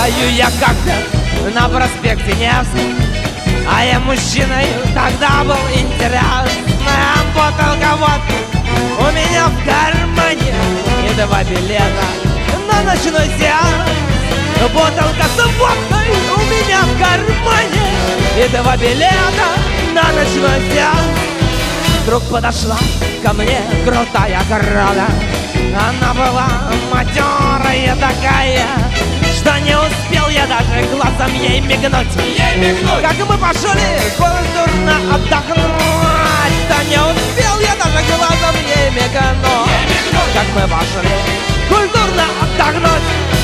Стою я как-то на проспекте Невский, а я мужчиной тогда был интересная бутылка водки у меня в кармане и 2 билета на ночной сеанс. Бутылка с водкой у меня в кармане и 2 билета на ночной сеанс. Вдруг подошла ко мне крутая крада. Она была матерая такая, что не успел я даже глазом ей мигнуть. Как мы пошли культурно отдохнуть, да не успел я даже глазом ей мигнуть. Как мы пошли культурно отдохнуть.